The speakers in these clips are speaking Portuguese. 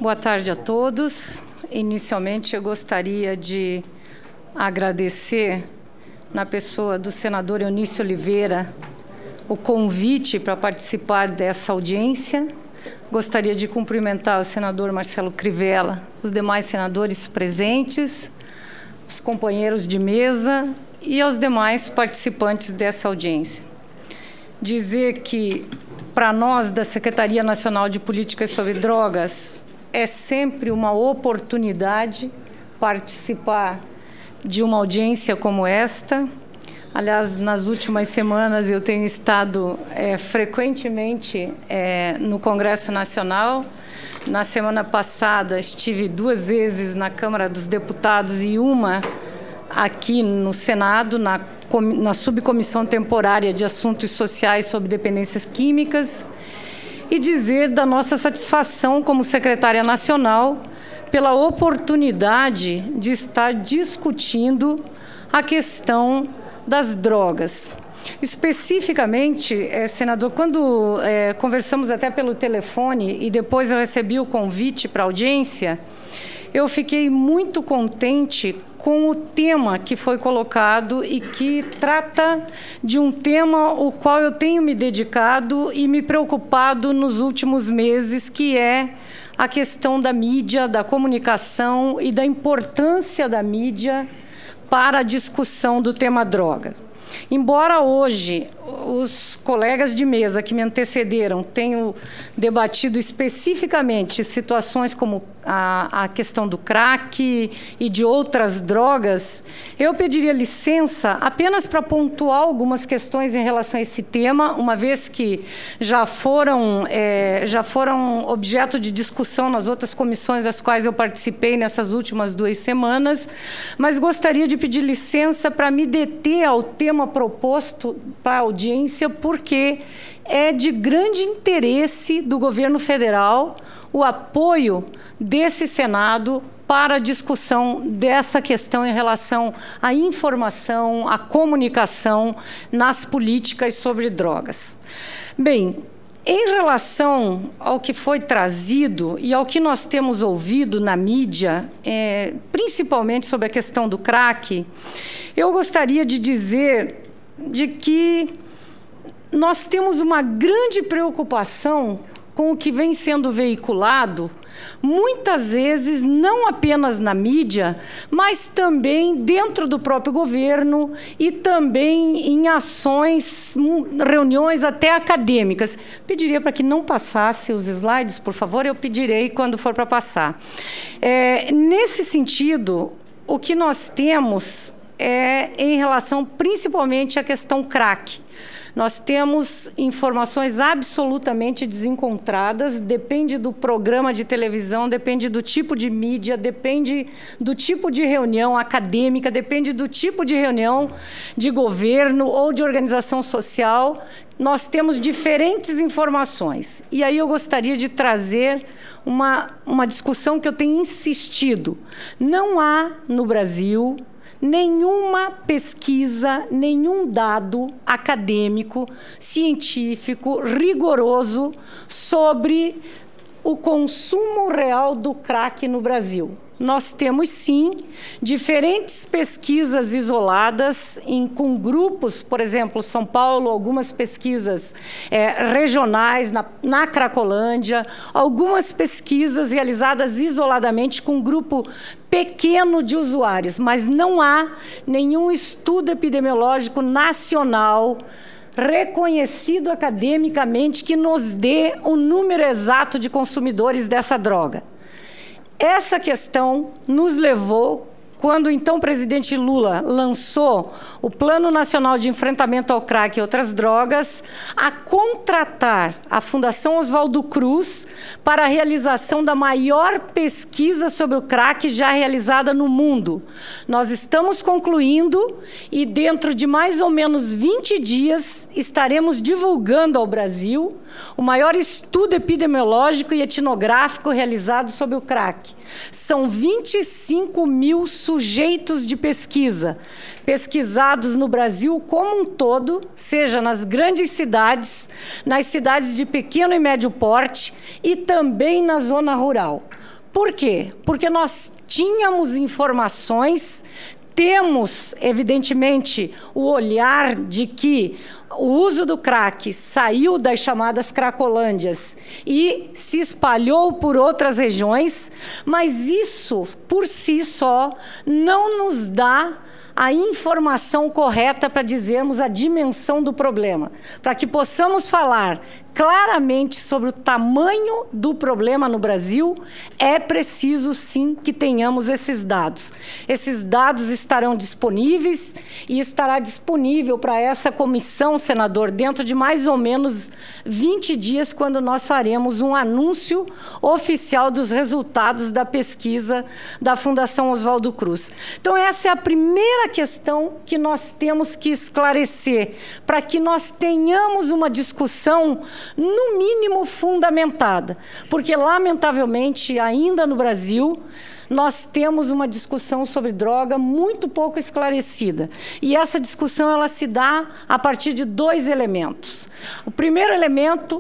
Boa tarde a todos. Inicialmente, eu gostaria de agradecer, na pessoa do senador Eunício Oliveira, o convite para participar dessa audiência. Gostaria de cumprimentar o senador Marcelo Crivella, os demais senadores presentes, os companheiros de mesa e aos demais participantes dessa audiência. Dizer que, para nós, da Secretaria Nacional de Políticas sobre Drogas, é sempre uma oportunidade participar de uma audiência como esta. Aliás, nas últimas semanas eu tenho estado frequentemente no Congresso Nacional. Na semana passada estive 2 vezes na Câmara dos Deputados e uma aqui no Senado, na Subcomissão Temporária de Assuntos Sociais sobre Dependências Químicas, e dizer da nossa satisfação como secretária nacional pela oportunidade de estar discutindo a questão das drogas. Especificamente, senador, quando conversamos até pelo telefone e depois eu recebi o convite para a audiência, eu fiquei muito contente com o tema que foi colocado e que trata de um tema o qual eu tenho me dedicado e me preocupado nos últimos meses, que é a questão da mídia, da comunicação e da importância da mídia para a discussão do tema droga. Embora hoje os colegas de mesa que me antecederam tenham debatido especificamente situações como a questão do crack e de outras drogas, eu pediria licença apenas para pontuar algumas questões em relação a esse tema, uma vez que já foram objeto de discussão nas outras comissões das quais eu participei nessas últimas 2 semanas, mas gostaria de pedir licença para me deter ao tema proposto para a audiência, porque é de grande interesse do governo federal o apoio desse Senado para a discussão dessa questão em relação à informação, à comunicação nas políticas sobre drogas. Bem, em relação ao que foi trazido e ao que nós temos ouvido na mídia, principalmente sobre a questão do crack, eu gostaria de dizer de que nós temos uma grande preocupação com o que vem sendo veiculado, muitas vezes não apenas na mídia, mas também dentro do próprio governo e também em ações, reuniões até acadêmicas. Pediria para que não passasse os slides, por favor, eu pedirei quando for para passar. Nesse sentido, o que nós temos em relação principalmente à questão crack. Nós temos informações absolutamente desencontradas, depende do programa de televisão, depende do tipo de mídia, depende do tipo de reunião acadêmica, depende do tipo de reunião de governo ou de organização social. Nós temos diferentes informações. E aí eu gostaria de trazer uma discussão que eu tenho insistido. Não há no Brasil nenhuma pesquisa, nenhum dado acadêmico, científico, rigoroso sobre o consumo real do crack no Brasil. Nós temos, sim, diferentes pesquisas isoladas com grupos, por exemplo, São Paulo, algumas pesquisas regionais na Cracolândia, algumas pesquisas realizadas isoladamente com um grupo pequeno de usuários, mas não há nenhum estudo epidemiológico nacional reconhecido academicamente que nos dê o número exato de consumidores dessa droga. Essa questão nos levou, quando o então presidente Lula lançou o Plano Nacional de Enfrentamento ao Crack e Outras Drogas, a contratar a Fundação Oswaldo Cruz para a realização da maior pesquisa sobre o crack já realizada no mundo. Nós estamos concluindo e, dentro de mais ou menos 20 dias, estaremos divulgando ao Brasil o maior estudo epidemiológico e etnográfico realizado sobre o crack. São 25 mil sujeitos de pesquisa, pesquisados no Brasil como um todo, seja nas grandes cidades, nas cidades de pequeno e médio porte e também na zona rural. Por quê? Porque nós tínhamos informações, temos, evidentemente, o olhar de que o uso do crack saiu das chamadas cracolândias e se espalhou por outras regiões, mas isso, por si só, não nos dá a informação correta para dizermos a dimensão do problema, para que possamos falar claramente sobre o tamanho do problema no Brasil, é preciso, sim, que tenhamos esses dados. Esses dados estarão disponíveis e estará disponível para essa comissão, senador, dentro de mais ou menos 20 dias, quando nós faremos um anúncio oficial dos resultados da pesquisa da Fundação Oswaldo Cruz. Então, essa é a primeira questão que nós temos que esclarecer, para que nós tenhamos uma discussão no mínimo fundamentada, porque, lamentavelmente, ainda no Brasil, nós temos uma discussão sobre droga muito pouco esclarecida. E essa discussão ela se dá a partir de 2 elementos. O primeiro elemento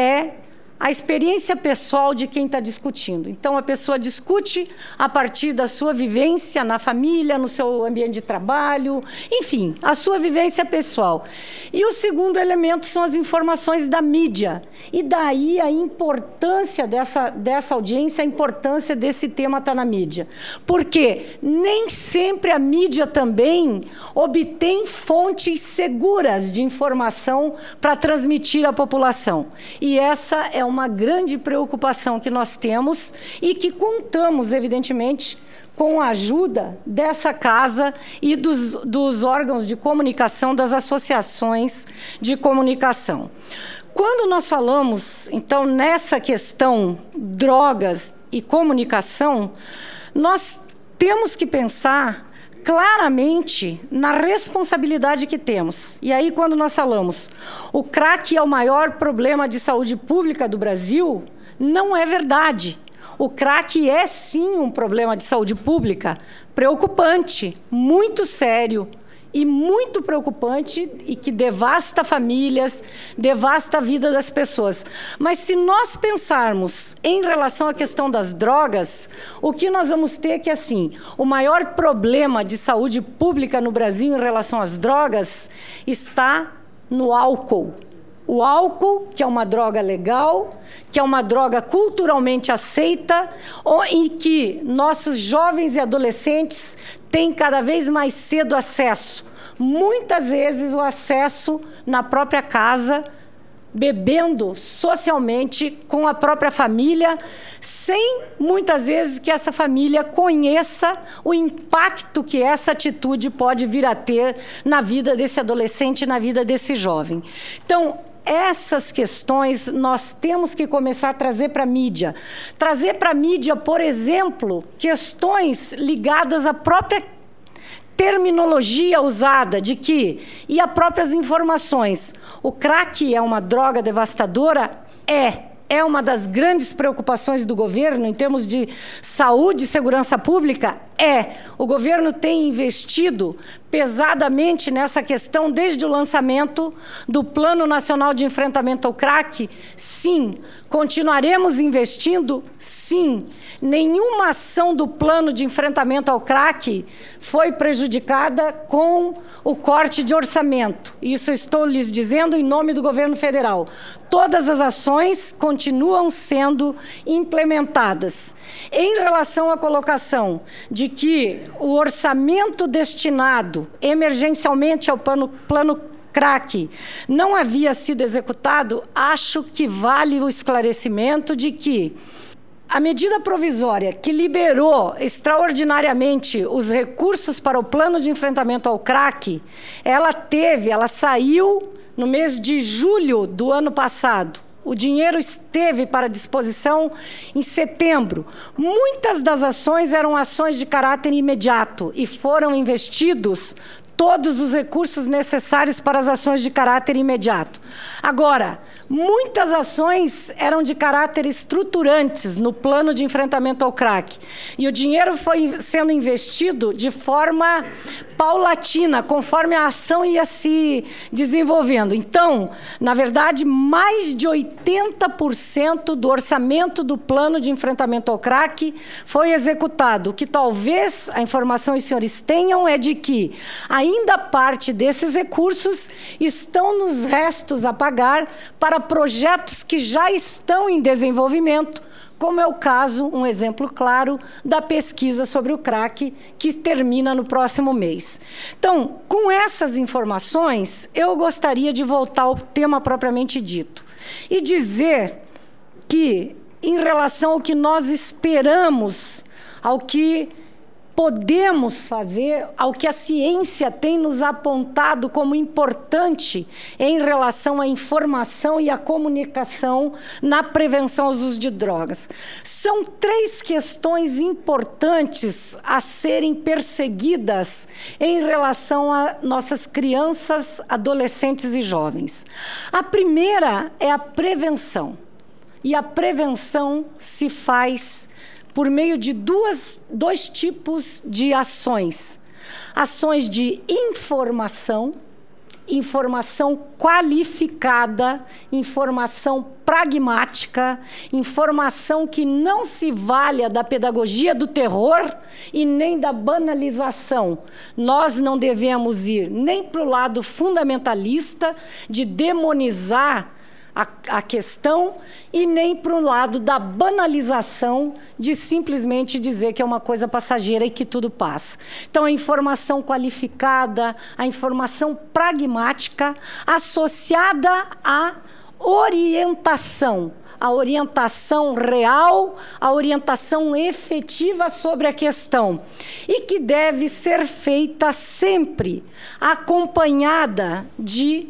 é a experiência pessoal de quem está discutindo. Então, a pessoa discute a partir da sua vivência na família, no seu ambiente de trabalho, enfim, a sua vivência pessoal. E o segundo elemento são as informações da mídia. E daí a importância dessa audiência, a importância desse tema estar na mídia. Porque nem sempre a mídia também obtém fontes seguras de informação para transmitir à população. E essa é uma grande preocupação que nós temos e que contamos, evidentemente, com a ajuda dessa casa e dos órgãos de comunicação, das associações de comunicação. Quando nós falamos, então, nessa questão drogas e comunicação, nós temos que pensar claramente na responsabilidade que temos. E aí, quando nós falamos o crack é o maior problema de saúde pública do Brasil, não é verdade. O crack é, sim, um problema de saúde pública preocupante, muito sério e muito preocupante e que devasta famílias, devasta a vida das pessoas. Mas se nós pensarmos em relação à questão das drogas, o que nós vamos ter é que, assim, o maior problema de saúde pública no Brasil em relação às drogas está no álcool. O álcool, que é uma droga legal, que é uma droga culturalmente aceita, em que nossos jovens e adolescentes têm cada vez mais cedo acesso. Muitas vezes o acesso na própria casa, bebendo socialmente com a própria família, sem, muitas vezes, que essa família conheça o impacto que essa atitude pode vir a ter na vida desse adolescente, na vida desse jovem. Então, essas questões nós temos que começar a trazer para a mídia. Trazer para a mídia, por exemplo, questões ligadas à própria terminologia usada de que, e as próprias informações, o crack é uma droga devastadora? É uma das grandes preocupações do governo em termos de saúde e segurança pública? O governo tem investido pesadamente nessa questão desde o lançamento do Plano Nacional de Enfrentamento ao Crack? Sim. Continuaremos investindo? Sim. Nenhuma ação do Plano de Enfrentamento ao Crack foi prejudicada com o corte de orçamento. Isso eu estou lhes dizendo em nome do governo federal. Todas as ações continuam sendo implementadas. Em relação à colocação de que o orçamento destinado emergencialmente ao plano crack não havia sido executado, acho que vale o esclarecimento de que a medida provisória que liberou extraordinariamente os recursos para o plano de enfrentamento ao crack, ela saiu no mês de julho do ano passado. O dinheiro esteve para disposição em setembro. Muitas das ações eram ações de caráter imediato e foram investidos todos os recursos necessários para as ações de caráter imediato. Agora, muitas ações eram de caráter estruturantes no plano de enfrentamento ao crack. E o dinheiro foi sendo investido de forma paulatina, conforme a ação ia se desenvolvendo. Então, na verdade, mais de 80% do orçamento do plano de enfrentamento ao crack foi executado. O que talvez a informação os senhores tenham é de que ainda parte desses recursos estão nos restos a pagar para projetos que já estão em desenvolvimento, como é o caso, um exemplo claro, da pesquisa sobre o crack, que termina no próximo mês. Então, com essas informações, eu gostaria de voltar ao tema propriamente dito e dizer que, em relação ao que nós esperamos, ao que podemos fazer, ao que a ciência tem nos apontado como importante em relação à informação e à comunicação na prevenção aos usos de drogas. São 3 questões importantes a serem perseguidas em relação a nossas crianças, adolescentes e jovens. A primeira é a prevenção. E a prevenção se faz por meio de dois tipos de ações. Ações de informação, informação qualificada, informação pragmática, informação que não se valha da pedagogia do terror e nem da banalização. Nós não devemos ir nem para o lado fundamentalista de demonizar a questão e nem para o lado da banalização de simplesmente dizer que é uma coisa passageira e que tudo passa. Então, a informação qualificada, a informação pragmática associada à orientação real, a orientação efetiva sobre a questão, e que deve ser feita sempre acompanhada de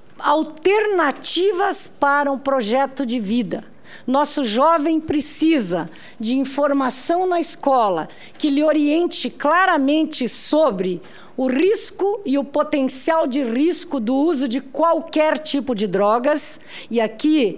alternativas para um projeto de vida. Nosso jovem precisa de informação na escola que lhe oriente claramente sobre o risco e o potencial de risco do uso de qualquer tipo de drogas. E aqui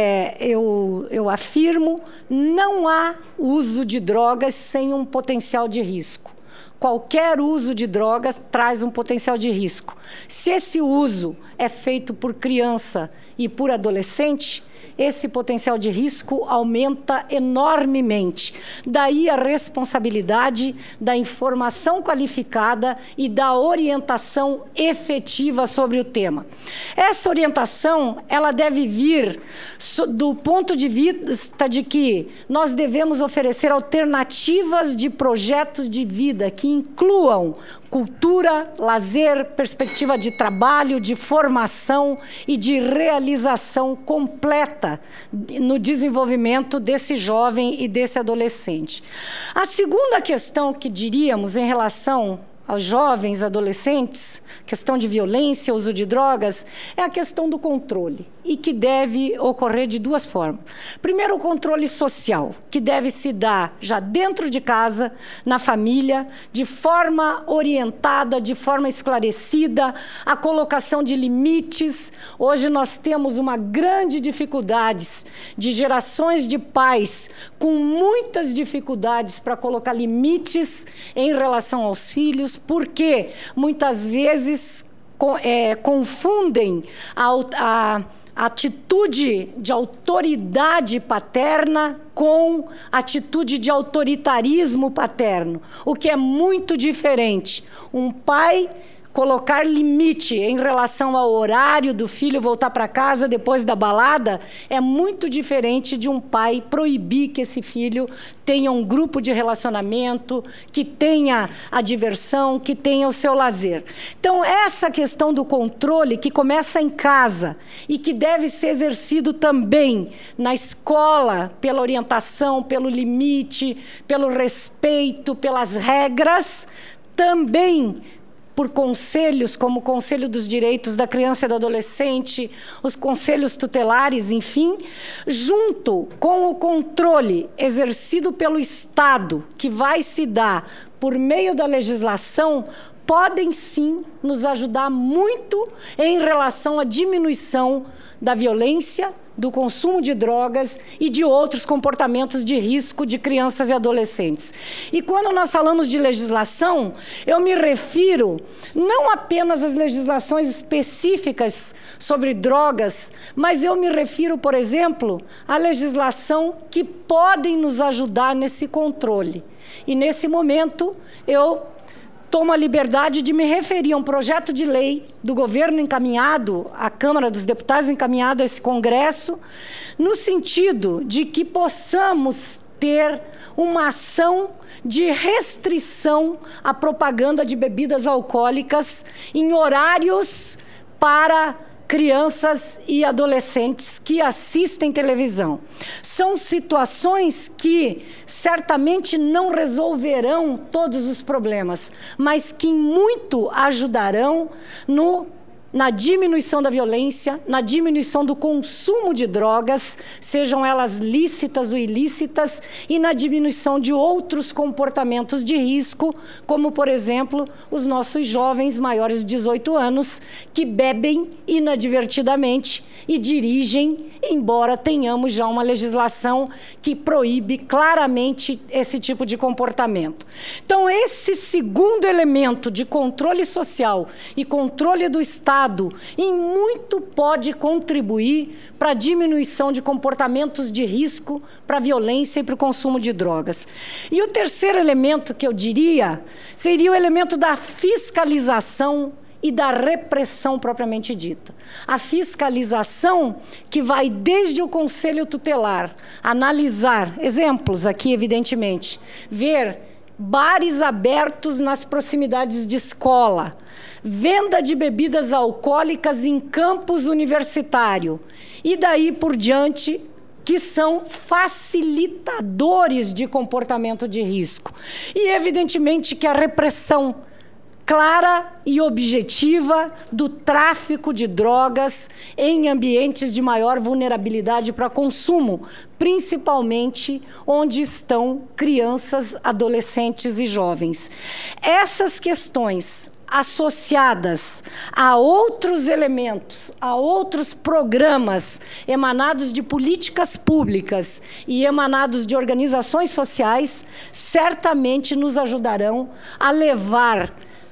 eu afirmo, não há uso de drogas sem um potencial de risco. Qualquer uso de drogas traz um potencial de risco. Se esse uso é feito por criança e por adolescente, esse potencial de risco aumenta enormemente. Daí a responsabilidade da informação qualificada e da orientação efetiva sobre o tema. Essa orientação, ela deve vir do ponto de vista de que nós devemos oferecer alternativas de projetos de vida que incluam cultura, lazer, perspectiva de trabalho, de formação e de realização completa no desenvolvimento desse jovem e desse adolescente. A segunda questão que diríamos em relação aos jovens, adolescentes, questão de violência, uso de drogas, é a questão do controle, e que deve ocorrer de 2 formas. Primeiro, o controle social, que deve se dar já dentro de casa, na família, de forma orientada, de forma esclarecida, a colocação de limites. Hoje nós temos uma grande dificuldade de gerações de pais com muitas dificuldades para colocar limites em relação aos filhos, porque muitas vezes confundem a atitude de autoridade paterna com atitude de autoritarismo paterno, o que é muito diferente. Um pai colocar limite em relação ao horário do filho voltar para casa depois da balada é muito diferente de um pai proibir que esse filho tenha um grupo de relacionamento, que tenha a diversão, que tenha o seu lazer. Então, essa questão do controle que começa em casa e que deve ser exercido também na escola, pela orientação, pelo limite, pelo respeito, pelas regras, também por conselhos, como o Conselho dos Direitos da Criança e do Adolescente, os conselhos tutelares, enfim, junto com o controle exercido pelo Estado, que vai se dar por meio da legislação, podem sim nos ajudar muito em relação à diminuição da violência, do consumo de drogas e de outros comportamentos de risco de crianças e adolescentes. E quando nós falamos de legislação, eu me refiro não apenas às legislações específicas sobre drogas, mas eu me refiro, por exemplo, à legislação que podem nos ajudar nesse controle. E, nesse momento, eu tomo a liberdade de me referir a um projeto de lei do governo encaminhado, à Câmara dos Deputados encaminhado a esse Congresso, no sentido de que possamos ter uma ação de restrição à propaganda de bebidas alcoólicas em horários para crianças e adolescentes que assistem televisão. São situações que certamente não resolverão todos os problemas, mas que muito ajudarão na diminuição da violência, na diminuição do consumo de drogas, sejam elas lícitas ou ilícitas, e na diminuição de outros comportamentos de risco, como, por exemplo, os nossos jovens maiores de 18 anos que bebem inadvertidamente e dirigem, embora tenhamos já uma legislação que proíbe claramente esse tipo de comportamento. Então, esse segundo elemento de controle social e controle do Estado, em muito pode contribuir para a diminuição de comportamentos de risco, para a violência e para o consumo de drogas. E o terceiro elemento que eu diria seria o elemento da fiscalização e da repressão propriamente dita. A fiscalização que vai desde o Conselho Tutelar analisar, exemplos aqui evidentemente, ver bares abertos nas proximidades de escola, venda de bebidas alcoólicas em campus universitário, e daí por diante, que são facilitadores de comportamento de risco. E, evidentemente, que a repressão clara e objetiva do tráfico de drogas em ambientes de maior vulnerabilidade para consumo, principalmente onde estão crianças, adolescentes e jovens. Essas questões associadas a outros elementos, a outros programas emanados de políticas públicas e emanados de organizações sociais, certamente nos ajudarão a levar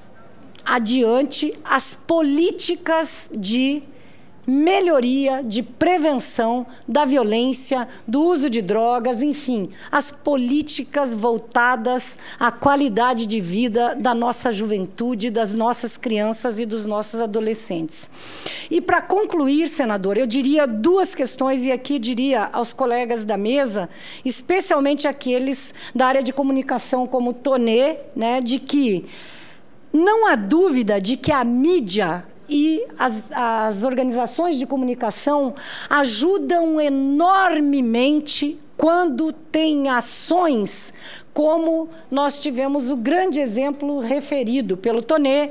adiante as políticas de melhoria, de prevenção da violência, do uso de drogas, enfim, as políticas voltadas à qualidade de vida da nossa juventude, das nossas crianças e dos nossos adolescentes. E, para concluir, senador, eu diria duas questões, e aqui diria aos colegas da mesa, especialmente aqueles da área de comunicação como Tonê, né, de que não há dúvida de que a mídia e as organizações de comunicação ajudam enormemente quando tem ações como nós tivemos o grande exemplo referido pelo Tonê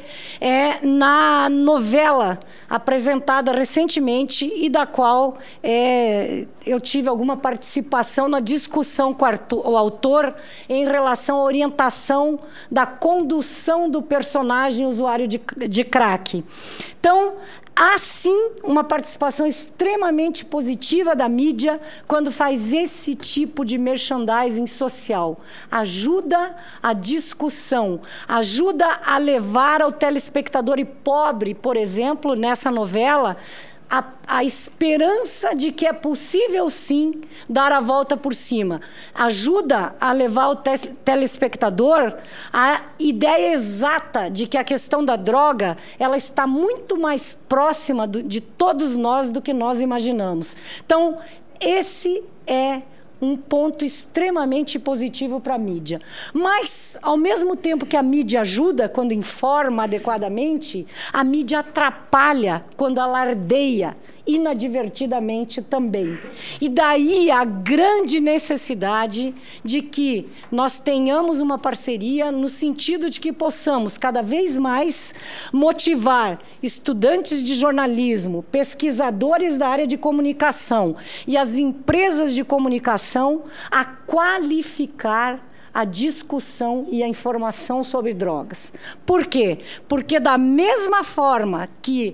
na novela apresentada recentemente e da qual eu tive alguma participação na discussão com o autor em relação à orientação da condução do personagem usuário de crack. Então, há, sim, uma participação extremamente positiva da mídia quando faz esse tipo de merchandising social. Ajuda a discussão, ajuda a levar ao telespectador e pobre, por exemplo, nessa novela, a esperança de que é possível, sim, dar a volta por cima. Ajuda a levar o telespectador a ideia exata de que a questão da droga ela está muito mais próxima de todos nós do que nós imaginamos. Então, esse é um ponto extremamente positivo para a mídia. Mas, ao mesmo tempo que a mídia ajuda quando informa adequadamente, a mídia atrapalha quando alardeia inadvertidamente também. E daí a grande necessidade de que nós tenhamos uma parceria no sentido de que possamos cada vez mais motivar estudantes de jornalismo, pesquisadores da área de comunicação e as empresas de comunicação a qualificar a discussão e a informação sobre drogas. Por quê? Porque da mesma forma que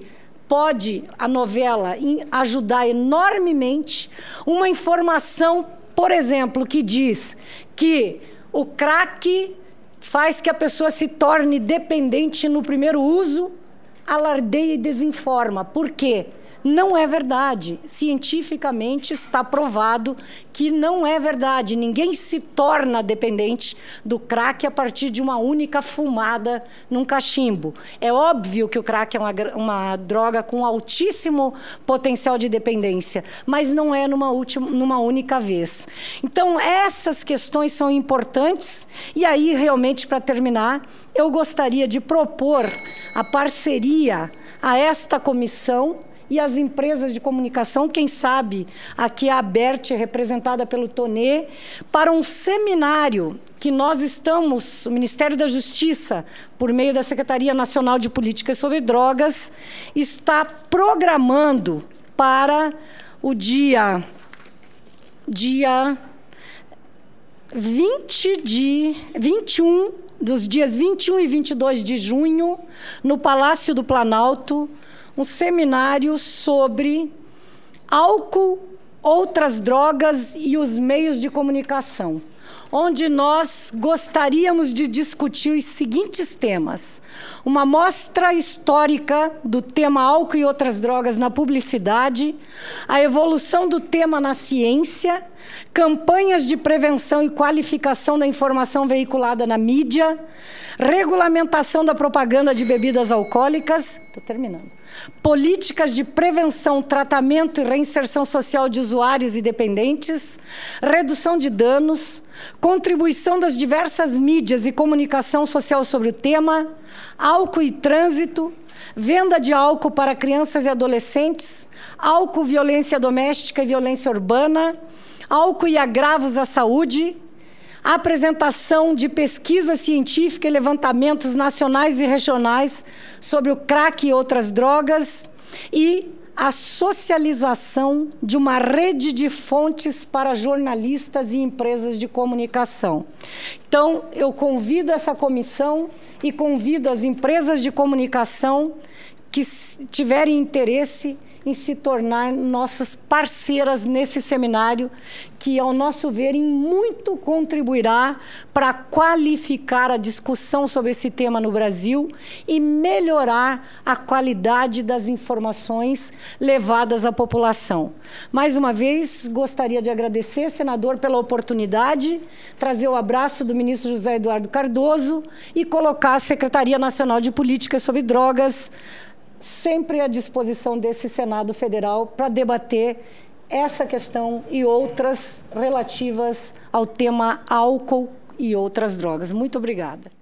pode a novela ajudar enormemente. Uma informação, por exemplo, que diz que o crack faz que a pessoa se torne dependente no primeiro uso, alardeia e desinforma. Por quê? Não é verdade. Cientificamente está provado que não é verdade. Ninguém se torna dependente do crack a partir de uma única fumada num cachimbo. É óbvio que o crack é uma droga com altíssimo potencial de dependência, mas não é numa única vez. Então, essas questões são importantes. E aí, realmente, para terminar, eu gostaria de propor a parceria a esta comissão e as empresas de comunicação, quem sabe aqui a ABERT, representada pelo Tonê, para um seminário que nós estamos, o Ministério da Justiça, por meio da Secretaria Nacional de Políticas sobre Drogas, está programando para o dia 21, dos dias 21 e 22 de junho, no Palácio do Planalto, um seminário sobre álcool, outras drogas e os meios de comunicação, onde nós gostaríamos de discutir os seguintes temas: uma mostra histórica do tema álcool e outras drogas na publicidade, a evolução do tema na ciência, campanhas de prevenção e qualificação da informação veiculada na mídia, regulamentação da propaganda de bebidas alcoólicas, políticas de prevenção, tratamento e reinserção social de usuários e dependentes, redução de danos, contribuição das diversas mídias e comunicação social sobre o tema, álcool e trânsito, venda de álcool para crianças e adolescentes, álcool, violência doméstica e violência urbana, álcool e agravos à saúde, a apresentação de pesquisa científica e levantamentos nacionais e regionais sobre o crack e outras drogas e a socialização de uma rede de fontes para jornalistas e empresas de comunicação. Então, eu convido essa comissão e convido as empresas de comunicação que tiverem interesse em se tornar nossas parceiras nesse seminário, que, ao nosso ver, em muito contribuirá para qualificar a discussão sobre esse tema no Brasil e melhorar a qualidade das informações levadas à população. Mais uma vez, gostaria de agradecer, senador, pela oportunidade, trazer o abraço do ministro José Eduardo Cardoso e colocar a Secretaria Nacional de Políticas sobre Drogas sempre à disposição desse Senado Federal para debater essa questão e outras relativas ao tema álcool e outras drogas. Muito obrigada.